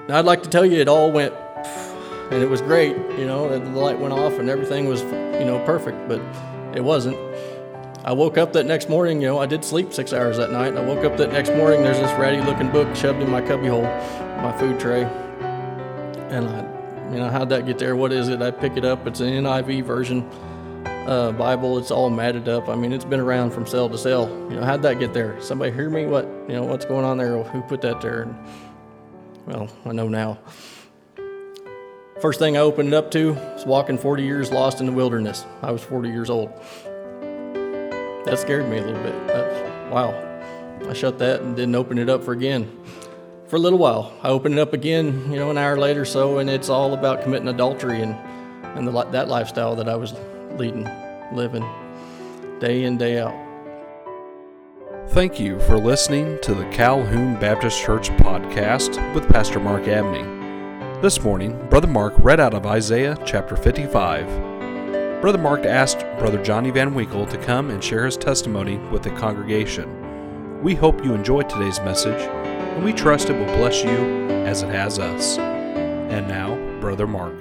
Now, I'd like to tell you it all went, and it was great, the light went off and everything was, perfect, but it wasn't. I woke up that next morning, I did sleep 6 hours that night. I woke up that next morning, there's this ratty-looking book shoved in my cubbyhole, my food tray. And how'd that get there? What is it? I pick it up. It's an NIV version Bible. It's all matted up. It's been around from cell to cell. How'd that get there? Somebody hear me? What's going on there? Who put that there? Well, I know now. First thing I opened it up to was walking 40 years lost in the wilderness. I was 40 years old. That scared me a little bit. Wow. I shut that and didn't open it up for a little while. I opened it up again, an hour later or so, and it's all about committing adultery and that lifestyle that I was living day in, day out. Thank you for listening to the Calhoun Baptist Church podcast with Pastor Mark Abney. This morning, Brother Mark read out of Isaiah chapter 55. Brother Mark asked Brother Johnny Van Winkle to come and share his testimony with the congregation. We hope you enjoyed today's message, and we trust it will bless you as it has us. And now, Brother Mark.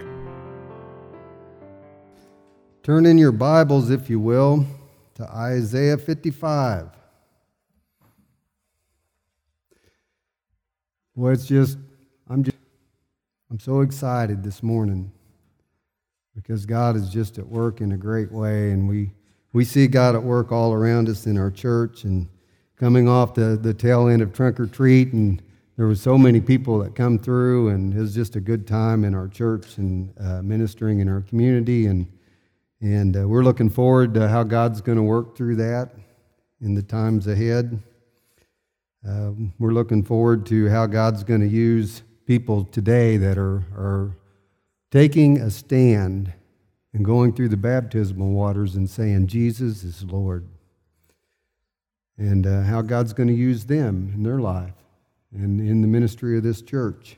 Turn in your Bibles, if you will, to Isaiah 55. Well, I'm so excited this morning because God is just at work in a great way, and we see God at work all around us in our church, and coming off the tail end of Trunk or Treat, and there were so many people that come through, and it was just a good time in our church and ministering in our community, and we're looking forward to how God's going to work through that in the times ahead. We're looking forward to how God's going to use people today that are taking a stand and going through the baptismal waters and saying, Jesus is Lord. And how God's going to use them in their life and in the ministry of this church.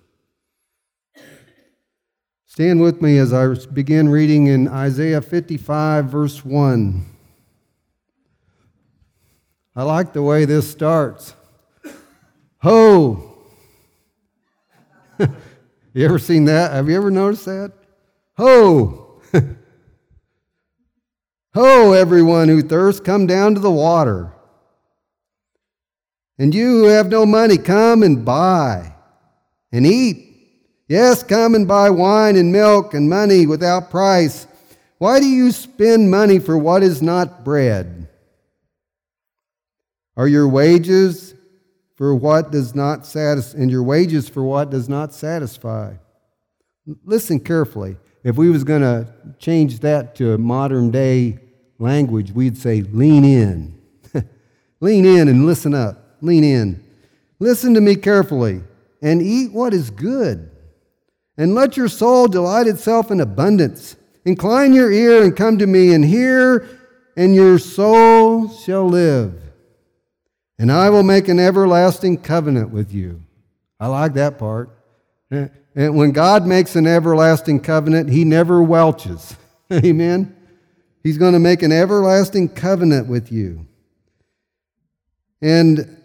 Stand with me as I begin reading in Isaiah 55, verse 1. I like the way this starts. Ho! You ever seen that? Have you ever noticed that? Ho! Ho, everyone who thirsts, come down to the water. And you who have no money, come and buy and eat. Yes, come and buy wine and milk and money without price. Why do you spend money for what is not bread? Are your wages for what does not satisfy, and your wages for what does not satisfy? Listen carefully. If we was going to change that to modern day language, we'd say lean in. Lean in and listen up. Lean in. Listen to me carefully and eat what is good. And let your soul delight itself in abundance. Incline your ear and come to me and hear, and your soul shall live. And I will make an everlasting covenant with you. I like that part. And when God makes an everlasting covenant, He never welches. Amen? He's going to make an everlasting covenant with you. And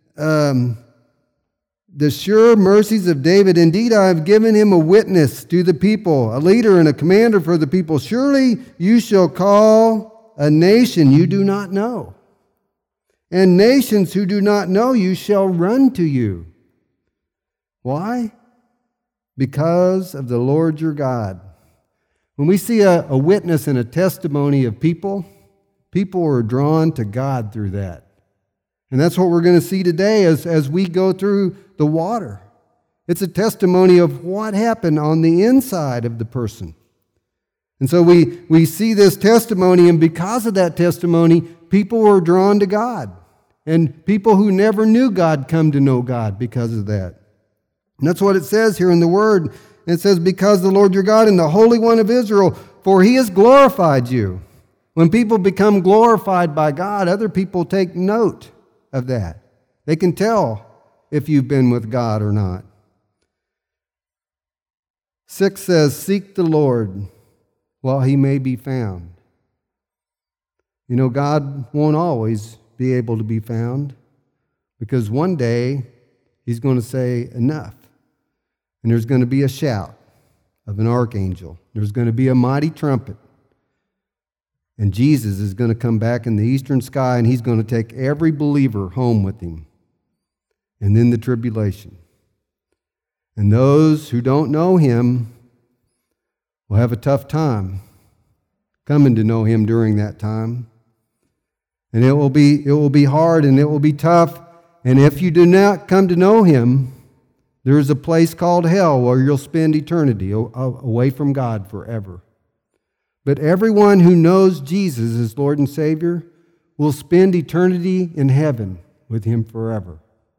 the sure mercies of David, indeed I have given him a witness to the people, a leader and a commander for the people. Surely you shall call a nation you do not know. And nations who do not know you shall run to you. Why? Because of the Lord your God. When we see a witness and a testimony of people are drawn to God through that. And that's what we're going to see today as we go through the water. It's a testimony of what happened on the inside of the person. And so we see this testimony, and because of that testimony, people were drawn to God. And people who never knew God come to know God because of that. And that's what it says here in the Word. It says, because the Lord your God and the Holy One of Israel, for He has glorified you. When people become glorified by God, other people take note of that. They can tell if you've been with God or not. 6 says, seek the Lord while He may be found. God won't always be able to be found because one day He's going to say enough. And there's going to be a shout of an archangel. There's going to be a mighty trumpet. And Jesus is going to come back in the eastern sky, and he's going to take every believer home with him. And then the tribulation. And those who don't know him will have a tough time coming to know him during that time. And it will be hard, and it will be tough. And if you do not come to know him, there is a place called hell where you'll spend eternity away from God forever. But everyone who knows Jesus as Lord and Savior will spend eternity in heaven with him forever.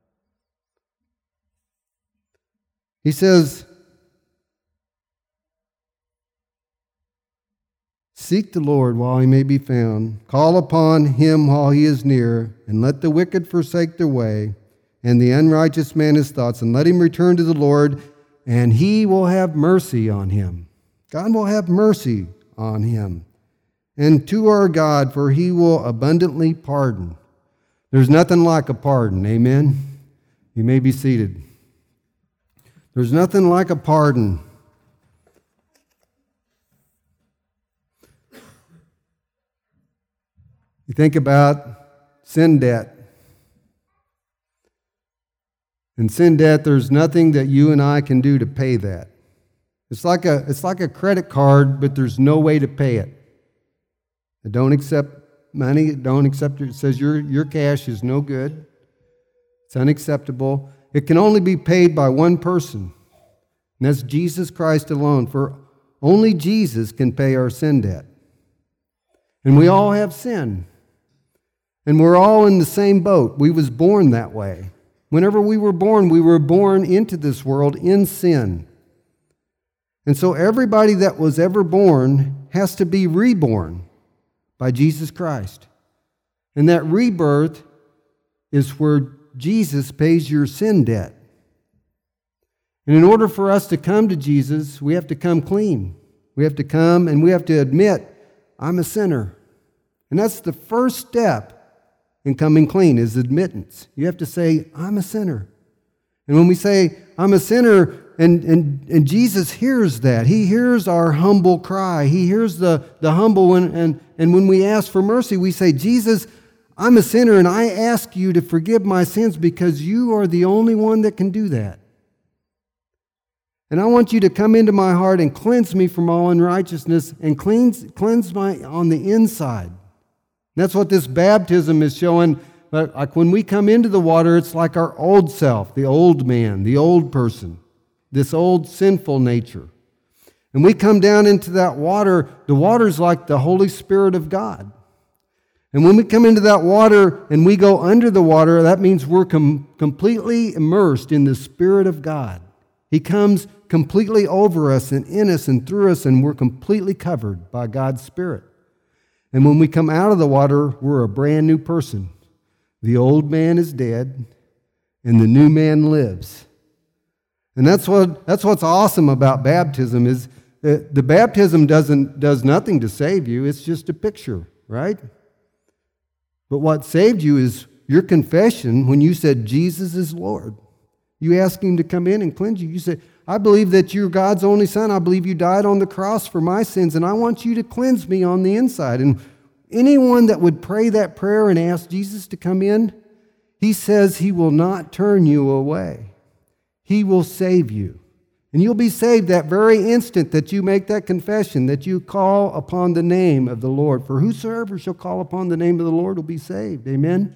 He says, "Seek the Lord while he may be found. Call upon him while he is near, and let the wicked forsake their way, and the unrighteous man his thoughts, and let him return to the Lord, and he will have mercy on him." God will have mercy on him. "And to our God, for he will abundantly pardon." There's nothing like a pardon, amen? You may be seated. There's nothing like a pardon. You think about sin debt. In sin debt, there's nothing that you and I can do to pay that. It's like a credit card, but there's no way to pay it. It don't accept money. It don't accept it. It says your cash is no good. It's unacceptable. It can only be paid by one person, and that's Jesus Christ alone. For only Jesus can pay our sin debt. And we all have sin. And we're all in the same boat. We was born that way. Whenever we were born into this world in sin. And so everybody that was ever born has to be reborn by Jesus Christ. And that rebirth is where Jesus pays your sin debt. And in order for us to come to Jesus, we have to come clean. We have to come and we have to admit, I'm a sinner. And that's the first step in coming clean, is admittance. You have to say, I'm a sinner. And when we say, I'm a sinner, and Jesus hears that. He hears our humble cry. He hears the humble one. And when we ask for mercy, we say, Jesus, I'm a sinner, and I ask you to forgive my sins because you are the only one that can do that. And I want you to come into my heart and cleanse me from all unrighteousness and cleanse my on the inside. That's what this baptism is showing. But like when we come into the water, it's like our old self, the old man, the old person, this old sinful nature. And we come down into that water. The water's like the Holy Spirit of God. And when we come into that water and we go under the water, that means we're completely immersed in the Spirit of God. He comes completely over us and in us and through us, and we're completely covered by God's Spirit. And when we come out of the water, we're a brand new person. The old man is dead, and the new man lives. And that's what's awesome about baptism is that the baptism does nothing to save you. It's just a picture, right? But what saved you is your confession when you said Jesus is Lord. You asked him to come in and cleanse you. You said, I believe that you're God's only son. I believe you died on the cross for my sins, and I want you to cleanse me on the inside. And anyone that would pray that prayer and ask Jesus to come in, he says he will not turn you away. He will save you. And you'll be saved that very instant that you make that confession, that you call upon the name of the Lord. For whosoever shall call upon the name of the Lord will be saved. Amen?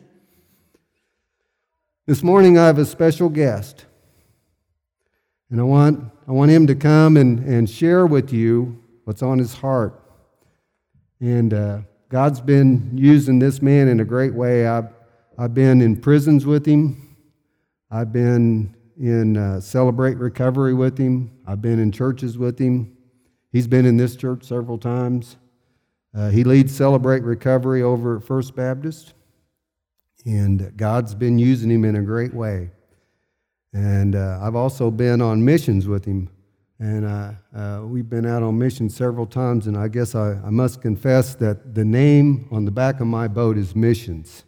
This morning I have a special guest. And I want him to come and share with you what's on his heart. And God's been using this man in a great way. I've been in prisons with him. I've been in Celebrate Recovery with him. I've been in churches with him. He's been in this church several times. He leads Celebrate Recovery over at First Baptist. And God's been using him in a great way. And I've also been on missions with him. And we've been out on mission several times. And I guess I must confess that the name on the back of my boat is Missions.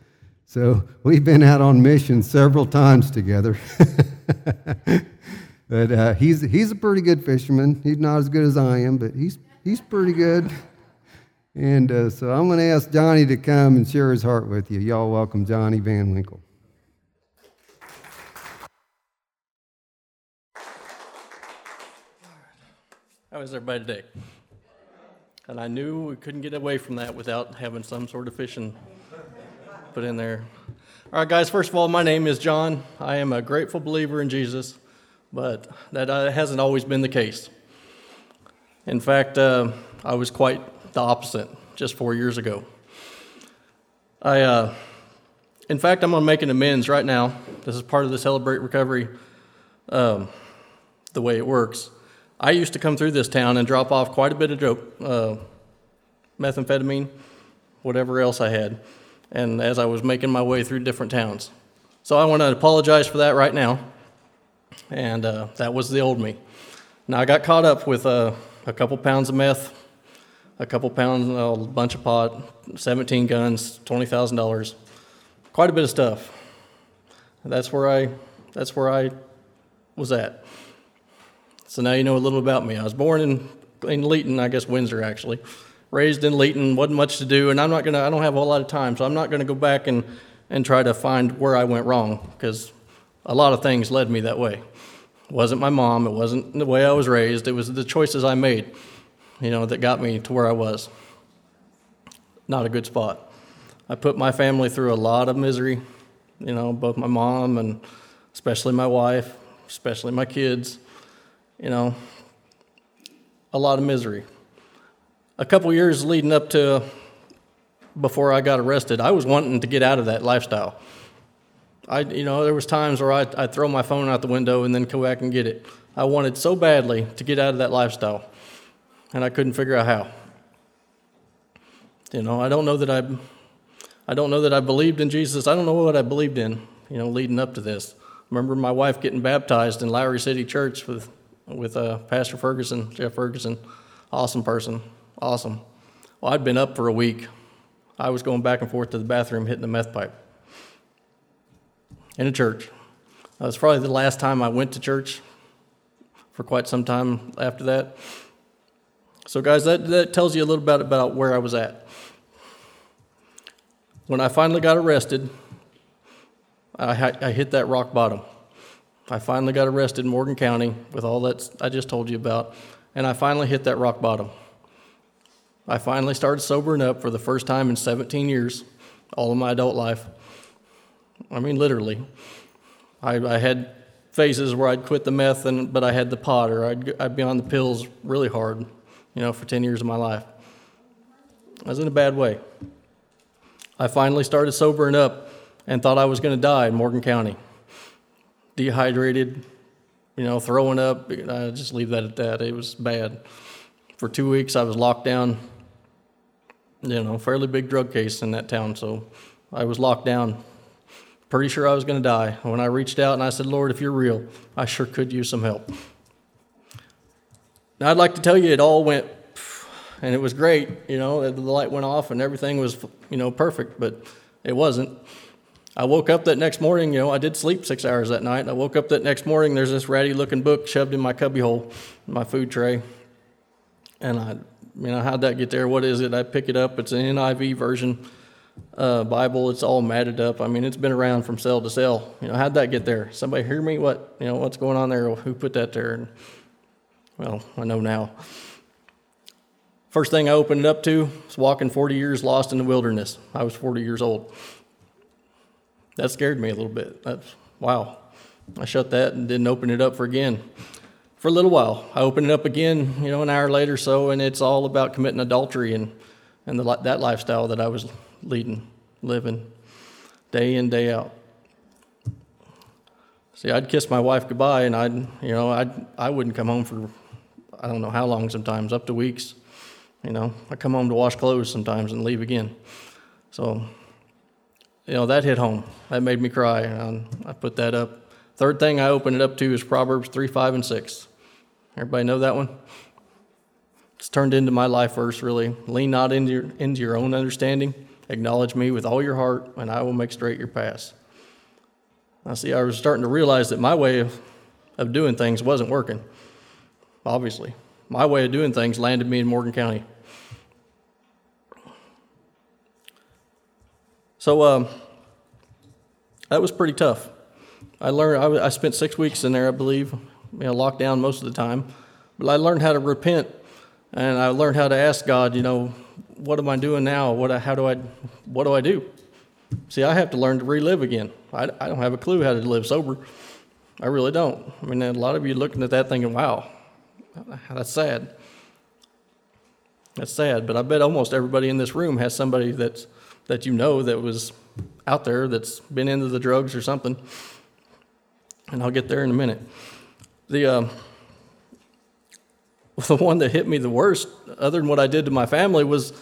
So we've been out on mission several times together. But he's a pretty good fisherman. He's not as good as I am, but he's pretty good. And so I'm going to ask Johnny to come and share his heart with you. Y'all welcome Johnny Van Winkle. How is everybody today? And I knew we couldn't get away from that without having some sort of fishing put in there. All right, guys, first of all, my name is John. I am a grateful believer in Jesus, but that hasn't always been the case. In fact, I was quite the opposite just 4 years ago. In fact, I'm going to make an amends right now. This is part of the Celebrate Recovery, the way it works. I used to come through this town and drop off quite a bit of dope, methamphetamine, whatever else I had, and as I was making my way through different towns. So I want to apologize for that right now, and that was the old me. Now I got caught up with a couple pounds of meth, a couple pounds, a bunch of pot, 17 guns, $20,000, quite a bit of stuff. That's where I was at. So now you know a little about me. I was born in Leeton, I guess Windsor actually. Raised in Leeton, wasn't much to do, and I don't have a whole lot of time, so I'm not gonna go back and try to find where I went wrong, because a lot of things led me that way. It wasn't my mom, it wasn't the way I was raised, it was the choices I made, that got me to where I was. Not a good spot. I put my family through a lot of misery, both my mom and especially my wife, especially my kids. A lot of misery. A couple years leading up to before I got arrested, I was wanting to get out of that lifestyle. There was times where I'd throw my phone out the window and then go back and get it. I wanted so badly to get out of that lifestyle, and I couldn't figure out how. I don't know that I believed in Jesus. I don't know what I believed in, leading up to this. I remember my wife getting baptized in Lowry City Church with Pastor Ferguson, Jeff Ferguson. Awesome person, awesome. Well, I'd been up for a week. I was going back and forth to the bathroom, hitting the meth pipe in a church. That was probably the last time I went to church for quite some time after that. So guys, that tells you a little bit about where I was at. When I finally got arrested, I hit that rock bottom. I finally got arrested in Morgan County with all that I just told you about, and I finally hit that rock bottom. I finally started sobering up for the first time in 17 years, all of my adult life. I mean, literally. I had phases where I'd quit the meth, but I had the pot, or I'd be on the pills really hard, for 10 years of my life. I was in a bad way. I finally started sobering up and thought I was going to die in Morgan County. Dehydrated, throwing up. I just leave that at that. It was bad. For 2 weeks, I was locked down. Fairly big drug case in that town, so I was locked down. Pretty sure I was going to die. When I reached out and I said, Lord, if you're real, I sure could use some help. Now, I'd like to tell you it all went, and it was great. The light went off and everything was, perfect, but it wasn't. I woke up that next morning, I did sleep 6 hours that night. I woke up that next morning, there's this ratty-looking book shoved in my cubbyhole, my food tray. And how'd that get there? What is it? I pick it up. It's an NIV version Bible. It's all matted up. It's been around from cell to cell. How'd that get there? Somebody hear me? What's going on there? Who put that there? And, well, I know now. First thing I opened it up to was walking 40 years lost in the wilderness. I was 40 years old. That scared me a little bit. Wow. I shut that and didn't open it up for a little while. I opened it up again, an hour later or so, and it's all about committing adultery and that lifestyle that I was living, day in, day out. See, I'd kiss my wife goodbye, and I wouldn't come home for I don't know how long sometimes, up to weeks. I come home to wash clothes sometimes and leave again. So, that hit home. That made me cry, and I put that up. Third thing I opened it up to is Proverbs 3, 5, and 6. Everybody know that one? It's turned into my life verse, really. Lean not into your own understanding. Acknowledge me with all your heart, and I will make straight your paths. I was starting to realize that my way of of doing things wasn't working, obviously. My way of doing things landed me in Morgan County. So that was pretty tough. I spent 6 weeks in there, I believe, locked down most of the time. But I learned how to repent, and I learned how to ask God, what am I doing now? What do I do? See, I have to learn to relive again. I don't have a clue how to live sober. I really don't. I mean, a lot of you looking at that thinking, wow, that's sad. That's sad, but I bet almost everybody in this room has somebody that that was out there that's been into the drugs or something. And I'll get there in a minute. The one that hit me the worst, other than what I did to my family, was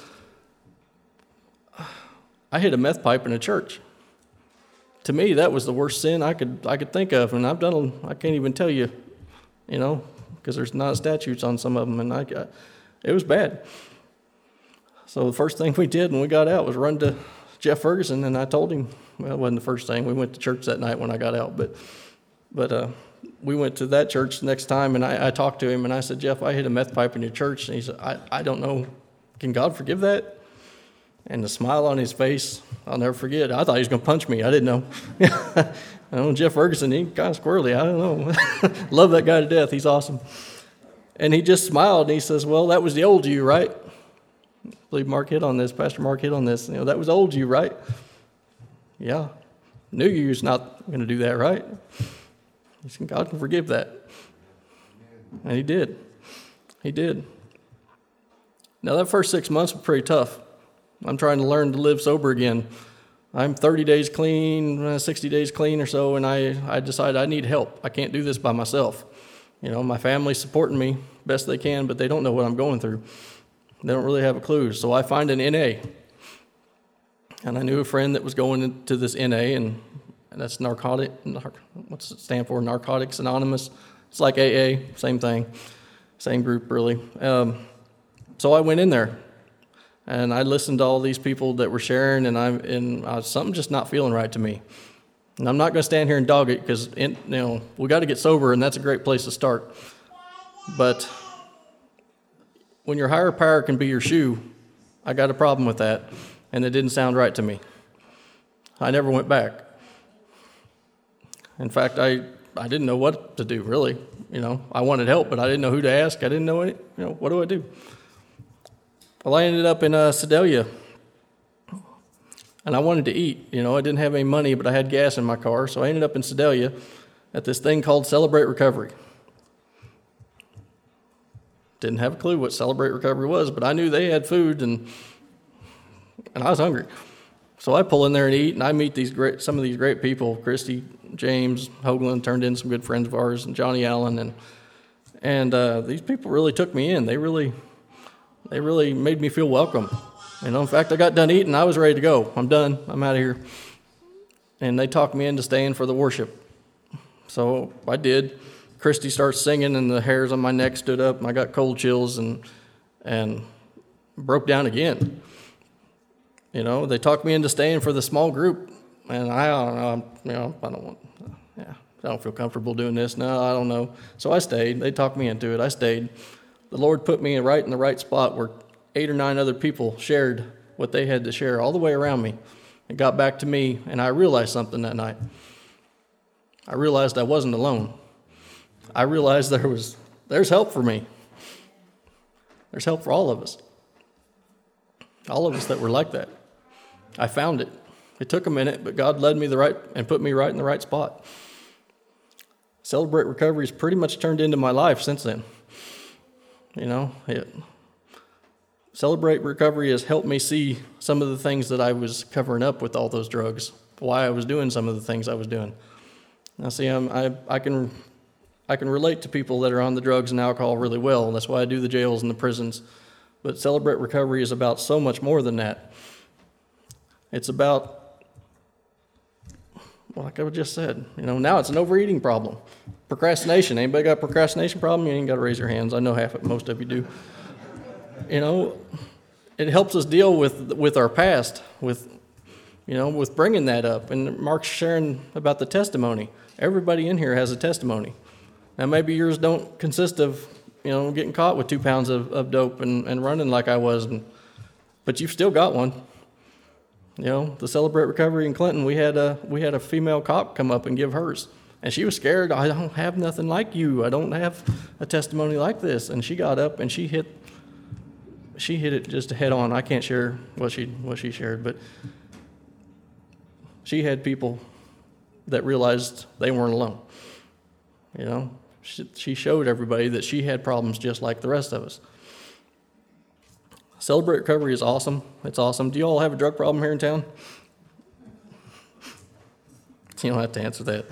I hit a meth pipe in a church. To me, that was the worst sin I could think of, and I can't even tell you, because there's not statutes on some of them, and it was bad. So the first thing we did when we got out was run to Jeff Ferguson, and I told him, well, it wasn't the first thing. We went to church that night when I got out, but we went to that church the next time, and I talked to him, and I said, Jeff, I hit a meth pipe in your church. And he said, I don't know. Can God forgive that? And the smile on his face, I'll never forget. I thought he was going to punch me. I didn't know. I know Jeff Ferguson, he's kind of squirrely. I don't know. Love that guy to death. He's awesome. And he just smiled, and he says, well, that was the old you, right? I believe Mark hit on this. Pastor Mark hit on this. That was old you, right? Yeah. New you's not going to do that, right? He said, God can forgive that. And he did. He did. Now, that first 6 months were pretty tough. I'm trying to learn to live sober again. I'm 30 days clean, 60 days clean or so, and I decided I need help. I can't do this by myself. My family's supporting me best they can, but they don't know what I'm going through. They don't really have a clue. So I find an NA. And I knew a friend that was going into this NA, and that's what's it stand for? Narcotics Anonymous. It's like AA, same thing, same group really. So I went in there, and I listened to all these people that were sharing, and I was something just not feeling right to me. And I'm not going to stand here and dog it because we got to get sober, and that's a great place to start. But when your higher power can be your shoe, I got a problem with that, and it didn't sound right to me. I never went back. In fact, I didn't know what to do, really. I wanted help, but I didn't know who to ask. I didn't know what do I do? Well, I ended up in Sedalia, and I wanted to eat. I didn't have any money, but I had gas in my car, so I ended up in Sedalia at this thing called Celebrate Recovery. Didn't have a clue what Celebrate Recovery was, but I knew they had food, and I was hungry. So I pull in there and eat, and I meet some of these great people, Christy, James, Hoagland, turned in some good friends of ours, and Johnny Allen, and these people really took me in. They really made me feel welcome. In fact, I got done eating, I was ready to go. I'm done, I'm out of here. And they talked me into staying for the worship. So I did. Christy starts singing, and the hairs on my neck stood up, and I got cold chills and broke down again. They talked me into staying for the small group, and I don't feel comfortable doing this. No, I don't know. So I stayed. They talked me into it. I stayed. The Lord put me right in the right spot where 8 or 9 other people shared what they had to share all the way around me. It got back to me, and I realized something that night. I realized I wasn't alone. I realized there's help for me. There's help for all of us. All of us that were like that. I found it. It took a minute, but God led me and put me right in the right spot. Celebrate Recovery has pretty much turned into my life since then. Celebrate Recovery has helped me see some of the things that I was covering up with all those drugs, why I was doing some of the things I was doing. Now, see, I can relate to people that are on the drugs and alcohol really well. That's why I do the jails and the prisons. But Celebrate Recovery is about so much more than that. It's about, like I just said, now it's an overeating problem. Procrastination. Anybody got a procrastination problem? You ain't got to raise your hands. I know most of you do. It helps us deal with our past, with bringing that up. And Mark's sharing about the testimony. Everybody in here has a testimony. Now, maybe yours don't consist of, getting caught with 2 pounds of dope and running like I was, but you've still got one. The Celebrate Recovery in Clinton, we had a female cop come up and give hers. And she was scared. I don't have nothing like you. I don't have a testimony like this. And she got up and she hit it just head on. I can't share what she shared, but she had people that realized they weren't alone. She showed everybody that she had problems just like the rest of us. Celebrate Recovery is awesome. It's awesome. Do you all have a drug problem here in town? You don't have to answer that.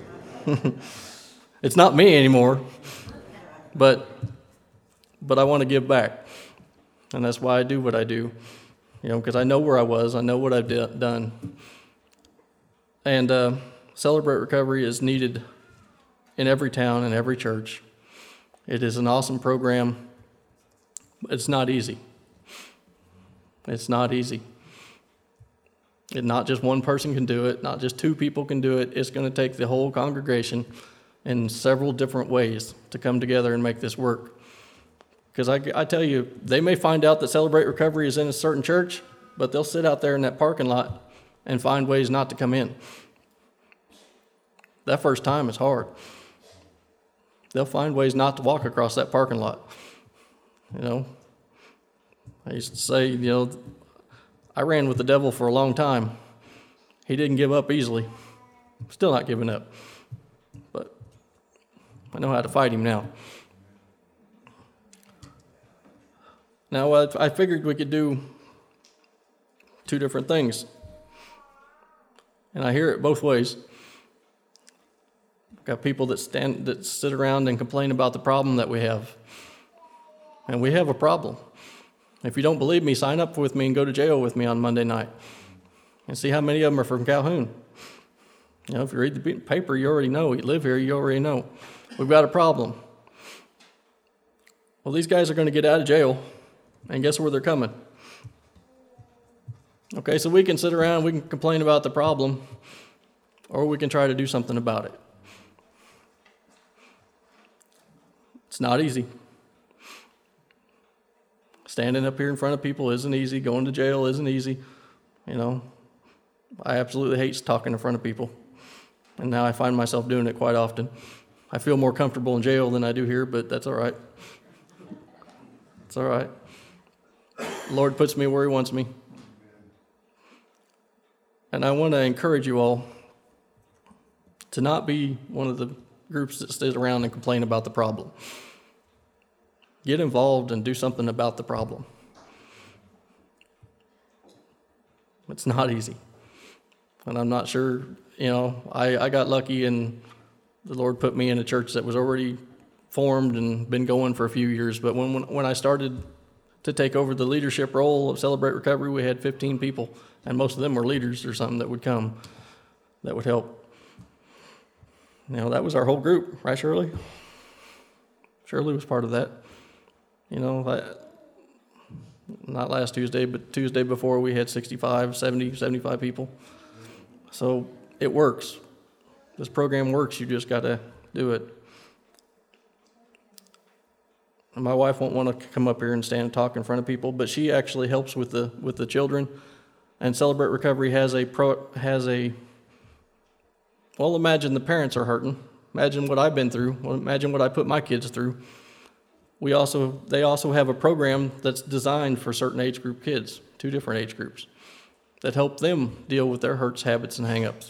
It's not me anymore, but I want to give back, and that's why I do what I do, because I know where I was, I know what I've done, and Celebrate Recovery is needed in every town and every church. It is an awesome program. It's not easy. It's not easy. And not just one person can do it, not just 2 people can do it. It's going to take the whole congregation in several different ways to come together and make this work. Because I tell you, they may find out that Celebrate Recovery is in a certain church, but they'll sit out there in that parking lot and find ways not to come in. That first time is hard. They'll find ways not to walk across that parking lot. I used to say, I ran with the devil for a long time. He didn't give up easily. Still not giving up. But I know how to fight him now. Now, I figured we could do 2 different things. And I hear it both ways. Got people that sit around and complain about the problem that we have. And we have a problem. If you don't believe me, sign up with me and go to jail with me on Monday night and see how many of them are from Calhoun. If you read the paper, you already know. You live here, you already know. We've got a problem. Well, these guys are going to get out of jail, and guess where they're coming? Okay, so we can sit around, we can complain about the problem, or we can try to do something about it. It's not easy. Standing up here in front of people isn't easy. Going to jail isn't easy. I absolutely hate talking in front of people. And now I find myself doing it quite often. I feel more comfortable in jail than I do here, but that's all right. It's all right. The Lord puts me where He wants me. And I want to encourage you all to not be one of the groups that sit around and complain about the problem. Get involved and do something about the problem. It's not easy. And I'm not sure, I got lucky and the Lord put me in a church that was already formed and been going for a few years. But when I started to take over the leadership role of Celebrate Recovery, we had 15 people, and most of them were leaders or something that would come, that would help. That was our whole group, right, Shirley? Shirley was part of that. Not last Tuesday, but Tuesday before, we had 65, 70, 75 people. So it works. This program works. You just got to do it. And my wife won't want to come up here and stand and talk in front of people, but she actually helps with the children. And Celebrate Recovery has a well, imagine the parents are hurting. Imagine what I've been through. Well, imagine what I put my kids through. They also have a program that's designed for certain age group kids, 2 different age groups, that help them deal with their hurts, habits, and hang-ups.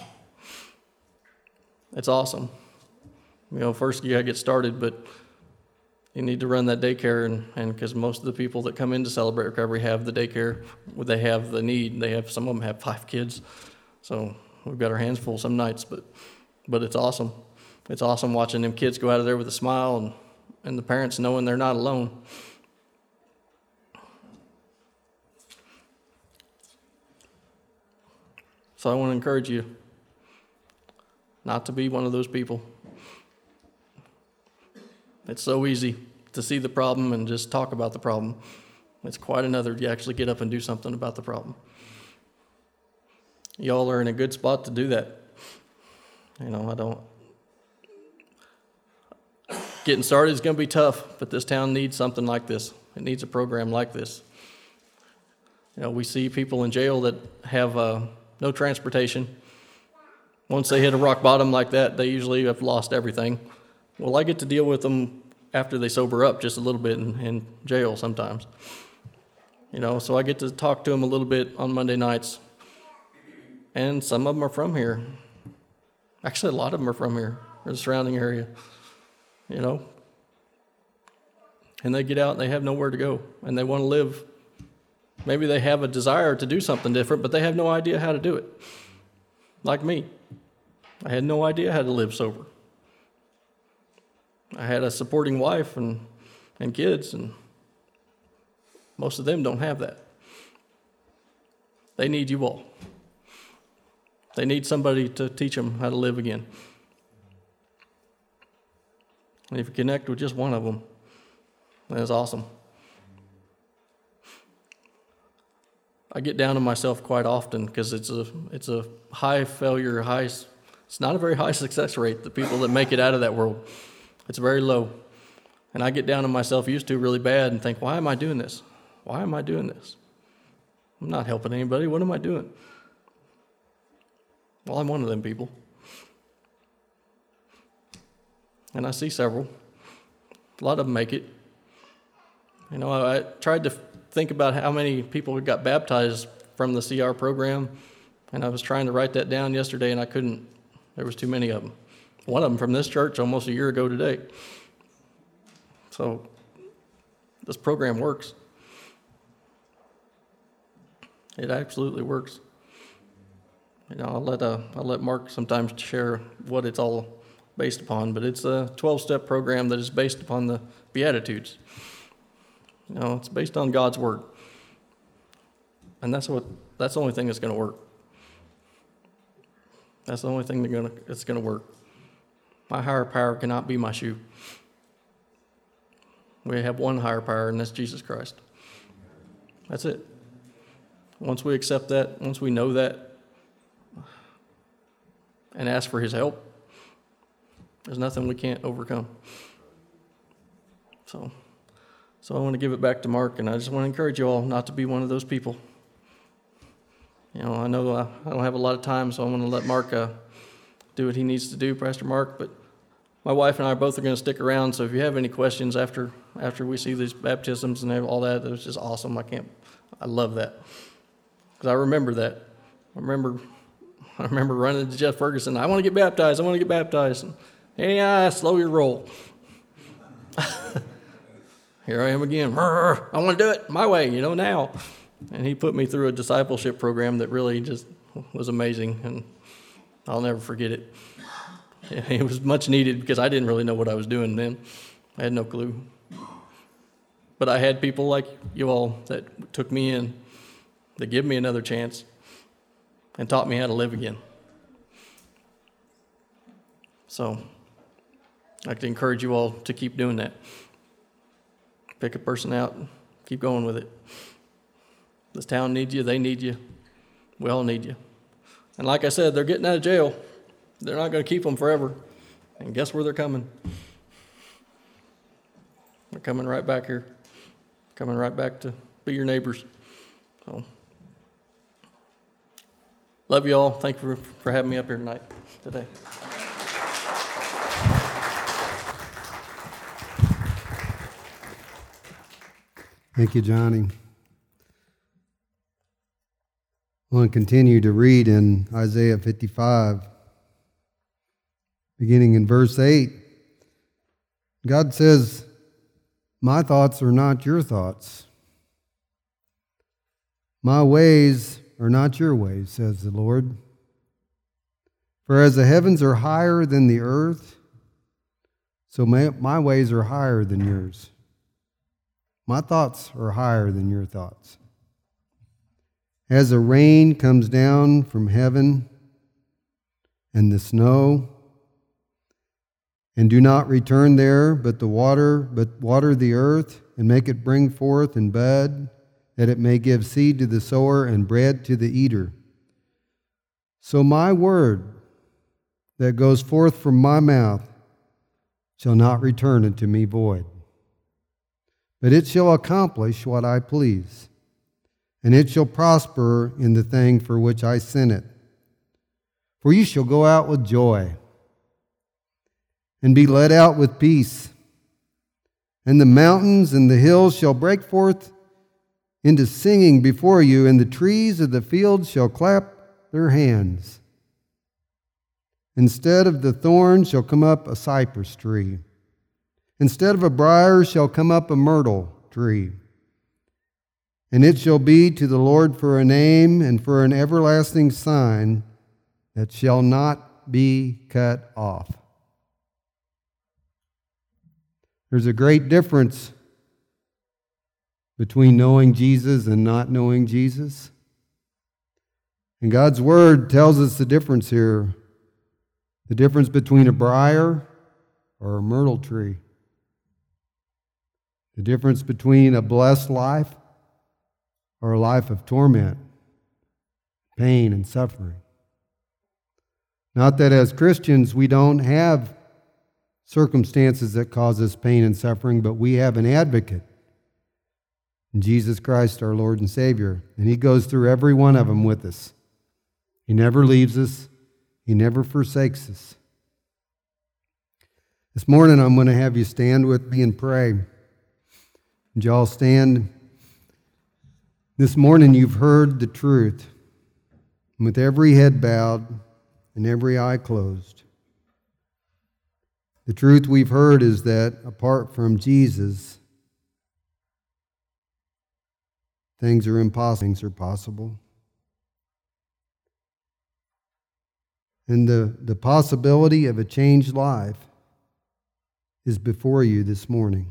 It's awesome. First you got to get started, but you need to run that daycare, and because most of the people that come into Celebrate Recovery have the daycare, they have the need. Some of them have 5 kids, so we've got our hands full some nights, but it's awesome. It's awesome watching them kids go out of there with a smile and the parents knowing they're not alone. So I want to encourage you not to be one of those people. It's so easy to see the problem and just talk about the problem. It's quite another to actually get up and do something about the problem. Y'all are in a good spot to do that. Getting started is going to be tough, but this town needs something like this. It needs a program like this. We see people in jail that have no transportation. Once they hit a rock bottom like that, they usually have lost everything. Well, I get to deal with them after they sober up just a little bit in jail sometimes. So I get to talk to them a little bit on Monday nights. And some of them are from here. Actually, a lot of them are from here, or the surrounding area. And they get out and they have nowhere to go, and they want to live. Maybe they have a desire to do something different, but they have no idea how to do it. Like me. I had no idea how to live sober. I had a supporting wife and kids, and most of them don't have that. They need you all. They need somebody to teach them how to live again. And if you connect with just one of them, that's awesome. I get down on myself quite often because it's a high failure, it's not a very high success rate, the people that make it out of that world. It's very low. And I get down on myself, used to really bad, and think, why am I doing this? Why am I doing this? I'm not helping anybody. What am I doing? Well, I'm one of them people. And I see several. A lot of them make it. I tried to think about how many people got baptized from the CR program, and I was trying to write that down yesterday, and I couldn't. There was too many of them. One of them from this church almost a year ago today. So this program works. It absolutely works. I'll let Mark sometimes share what it's all based upon, but it's a 12-step program that is based upon the Beatitudes. It's based on God's Word. And that's the only thing that's going to work. That's the only thing that's going to work. My higher power cannot be my shoe. We have one higher power, and that's Jesus Christ. That's it. Once we accept that, once we know that, and ask for His help, there's nothing we can't overcome. So I want to give it back to Mark, and I just want to encourage you all not to be one of those people. I know I don't have a lot of time, so I want to let Mark do what he needs to do, Pastor Mark, but my wife and I both are going to stick around, so if you have any questions after we see these baptisms and all that, it was just awesome. I love that. Because I remember that. I remember running to Jeff Ferguson, I want to get baptized. And, hey, slow your roll. Here I am again. I want to do it my way, now. And he put me through a discipleship program that really just was amazing, and I'll never forget it. It was much needed because I didn't really know what I was doing then. I had no clue. But I had people like you all that took me in, that gave me another chance, and taught me how to live again. So I'd like to encourage you all to keep doing that. Pick a person out, keep going with it. This town needs you, they need you, we all need you. And like I said, they're getting out of jail. They're not going to keep them forever. And guess where they're coming? They're coming right back here. Coming right back to be your neighbors. So, love you all. Thank you for having me up here today. Thank you, Johnny. I want to continue to read in Isaiah 55, beginning in verse 8. God says, "My thoughts are not your thoughts. My ways are not your ways, says the Lord. For as the heavens are higher than the earth, so my ways are higher than yours. My thoughts are higher than your thoughts. As the rain comes down from heaven and the snow, and do not return there, but water the earth and make it bring forth and bud, that it may give seed to the sower and bread to the eater. So my word that goes forth from my mouth shall not return unto me void, but it shall accomplish what I please, and it shall prosper in the thing for which I sent it. For you shall go out with joy, and be led out with peace, and the mountains and the hills shall break forth into singing before you, and the trees of the field shall clap their hands. Instead of the thorn shall come up a cypress tree. Instead of a briar shall come up a myrtle tree. And it shall be to the Lord for a name and for an everlasting sign that shall not be cut off. There's a great difference between knowing Jesus and not knowing Jesus. And God's Word tells us the difference here. The difference between a briar or a myrtle tree. The difference between a blessed life or a life of torment, pain, and suffering. Not that as Christians we don't have circumstances that cause us pain and suffering, but we have an advocate in Jesus Christ, our Lord and Savior. And He goes through every one of them with us. He never leaves us. He never forsakes us. This morning I'm going to have you stand with me and pray. Would you all stand? This morning you've heard the truth, with every head bowed and every eye closed. The truth we've heard is that apart from Jesus, things are impossible. Things are possible. And the possibility of a changed life is before you this morning.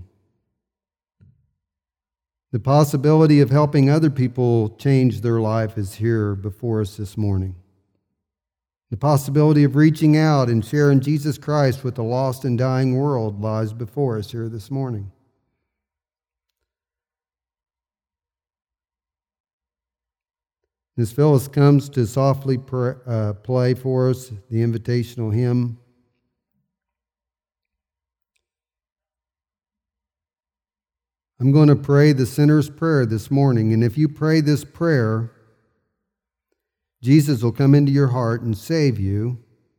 The possibility of helping other people change their life is here before us this morning. The possibility of reaching out and sharing Jesus Christ with the lost and dying world lies before us here this morning. As Phyllis comes to softly play for us the invitational hymn, I'm going to pray the sinner's prayer this morning. And if you pray this prayer, Jesus will come into your heart and save you,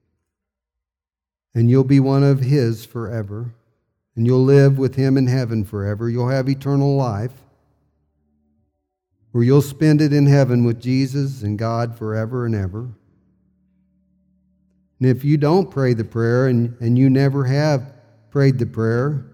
and you'll be one of His forever, and you'll live with Him in heaven forever. You'll have eternal life, where you'll spend it in heaven with Jesus and God forever and ever. And if you don't pray the prayer and you never have prayed the prayer,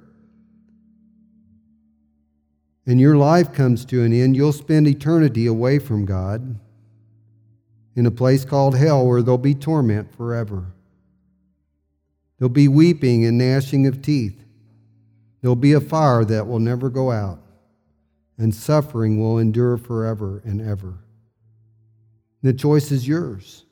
and your life comes to an end, you'll spend eternity away from God in a place called hell where there'll be torment forever. There'll be weeping and gnashing of teeth. There'll be a fire that will never go out, and suffering will endure forever and ever. The choice is yours.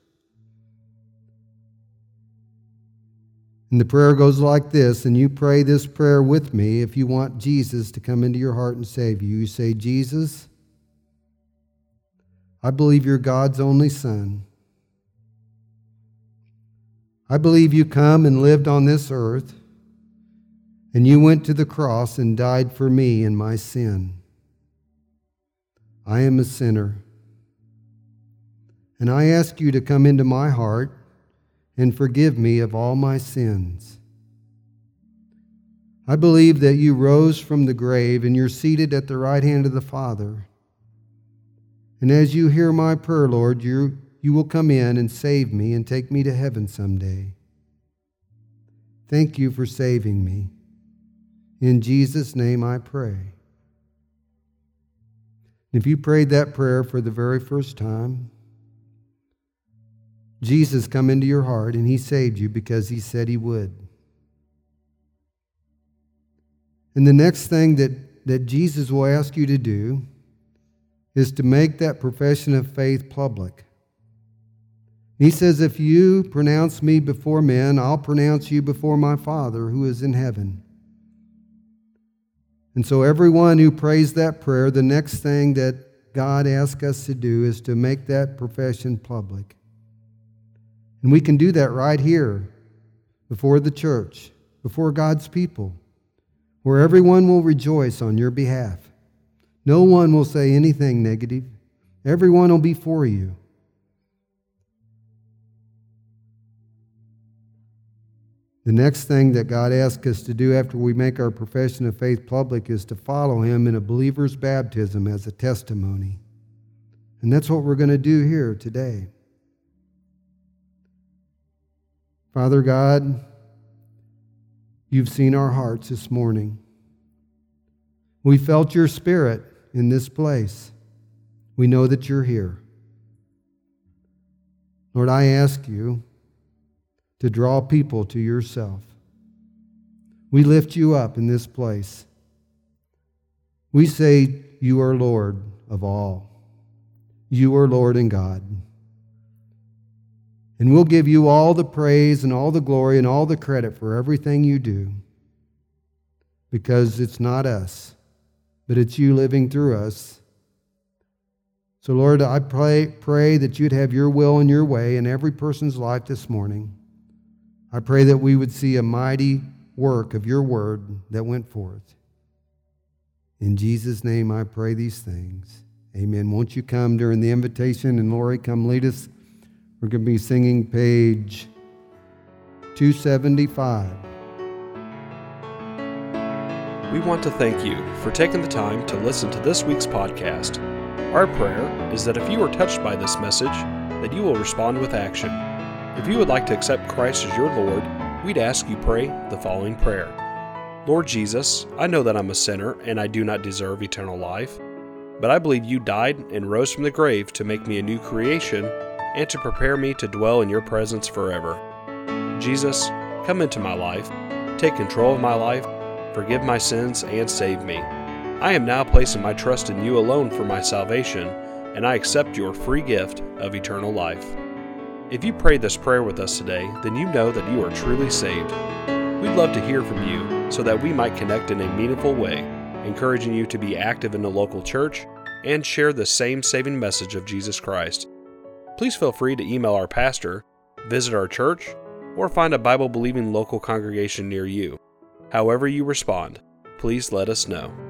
And the prayer goes like this, and you pray this prayer with me if you want Jesus to come into your heart and save you. You say, Jesus, I believe you're God's only Son. I believe you come and lived on this earth, and you went to the cross and died for me and my sin. I am a sinner, and I ask you to come into my heart and forgive me of all my sins. I believe that you rose from the grave and you're seated at the right hand of the Father. And as you hear my prayer, Lord, you will come in and save me and take me to heaven someday. Thank you for saving me. In Jesus' name I pray. If you prayed that prayer for the very first time, Jesus come into your heart and He saved you because He said He would. And the next thing that Jesus will ask you to do is to make that profession of faith public. He says, if you pronounce me before men, I'll pronounce you before my Father who is in heaven. And so everyone who prays that prayer, the next thing that God asks us to do is to make that profession public. And we can do that right here before the church. before God's people, where everyone will rejoice on your behalf. No one will say anything negative. Everyone will be for you. The next thing that God asks us to do after we make our profession of faith public is to follow Him in a believer's baptism as a testimony. And that's what we're going to do here today. Father God, you've seen our hearts this morning. We felt your Spirit in this place. We know that you're here. Lord, I ask you to draw people to yourself. We lift you up in this place. We say you are Lord of all. You are Lord and God. And we'll give you all the praise and all the glory and all the credit for everything you do, because it's not us, but it's you living through us. So Lord, I pray that you'd have your will and your way in every person's life this morning. I pray that we would see a mighty work of your word that went forth. In Jesus' name I pray these things. Amen. Won't you come during the invitation, and Lori, come lead us. We're going to be singing page 275. We want to thank you for taking the time to listen to this week's podcast. Our prayer is that if you are touched by this message, that you will respond with action. If you would like to accept Christ as your Lord, we'd ask you pray the following prayer. Lord Jesus, I know that I'm a sinner and I do not deserve eternal life, but I believe you died and rose from the grave to make me a new creation and to prepare me to dwell in your presence forever. Jesus, come into my life, take control of my life, forgive my sins, and save me. I am now placing my trust in you alone for my salvation, and I accept your free gift of eternal life. If you prayed this prayer with us today, then you know that you are truly saved. We'd love to hear from you so that we might connect in a meaningful way, encouraging you to be active in the local church and share the same saving message of Jesus Christ. Please feel free to email our pastor, visit our church, or find a Bible-believing local congregation near you. However you respond, please let us know.